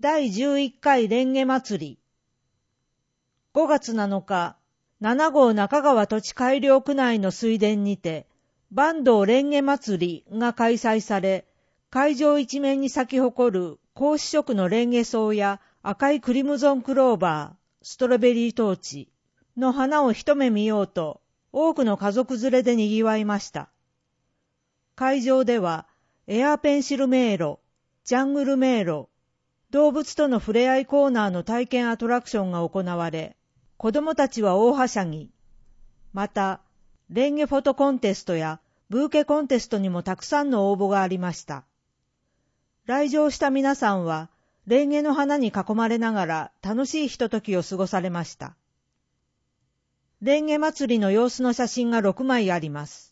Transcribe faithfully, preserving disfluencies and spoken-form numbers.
だいじゅういっかいレンゲ祭り。ごがつなのか、ななごう中川土地改良区内の水田にて、坂東レンゲ祭りが開催され、会場一面に咲き誇る高子色のレンゲ草や赤いクリムゾンクローバー、ストロベリートーチの花を一目見ようと、多くの家族連れで賑わいました。会場では、エアペンシル迷路、ジャングル迷路、動物との触れ合いコーナーの体験アトラクションが行われ、子供たちは大はしゃぎ。また、レンゲフォトコンテストやブーケコンテストにもたくさんの応募がありました。来場した皆さんは、レンゲの花に囲まれながら楽しいひとときを過ごされました。レンゲ祭りの様子の写真がろくまいあります。